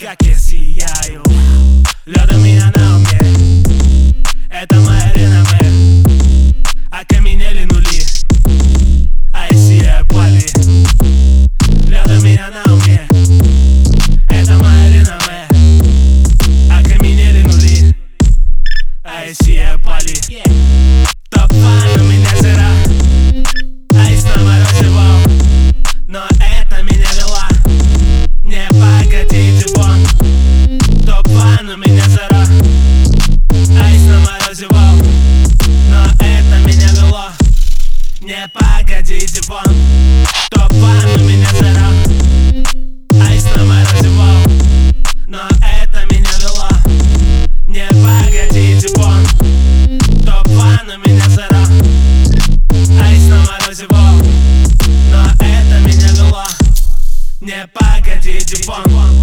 как я сияю. Лёд у меня на уме, это моя реноме. Окаменели нули, а я сияю пали. Лёд у меня на уме, это моя реноме. Окаменели нули, а я сияю пали. Топ-1 у меня зира, айс на морозе, вау. Но это меня вела, не погодите, вон. Топ-1 у меня зира, айс на морозе, вау. Но это меня вело, не погодите, вон. Топ-1 у меня зира, айс на морозе, вау. Но это меня вело, не погодите, вон. Топ-1 у меня зира, айс на морозе, вау. Но это меня вело, не погодите, вон.